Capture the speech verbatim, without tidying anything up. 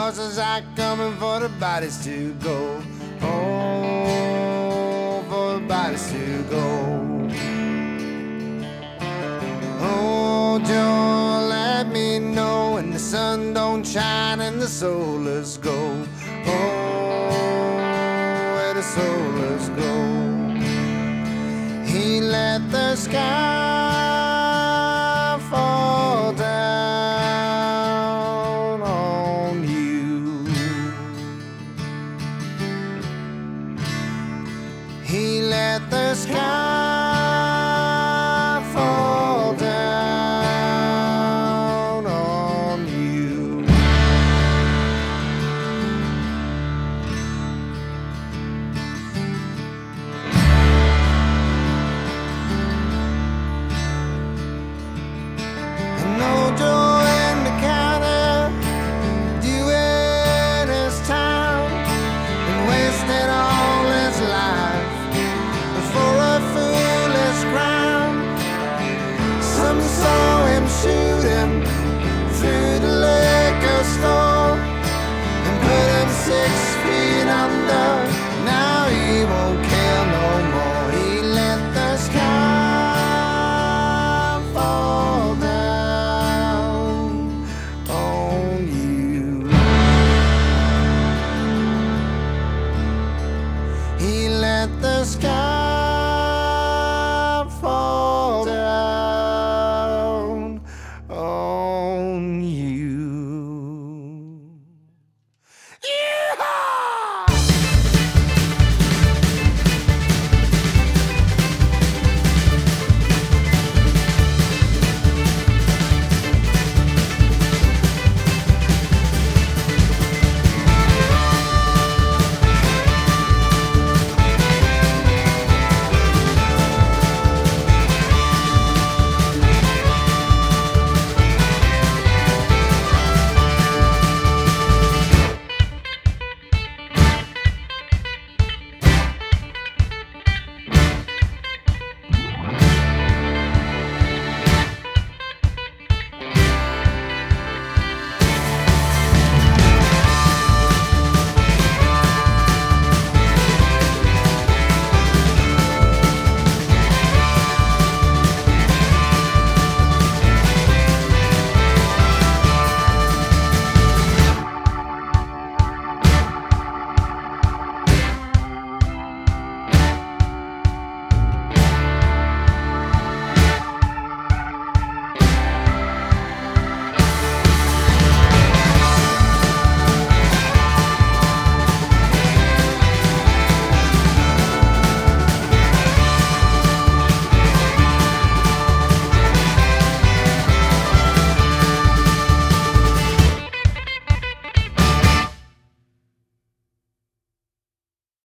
horses are coming for the bodies to go. Oh, for the bodies to go. Oh, Joe, let me know when the sun don't shine and the soldiers go. Oh, where the soldiers go. He let the sky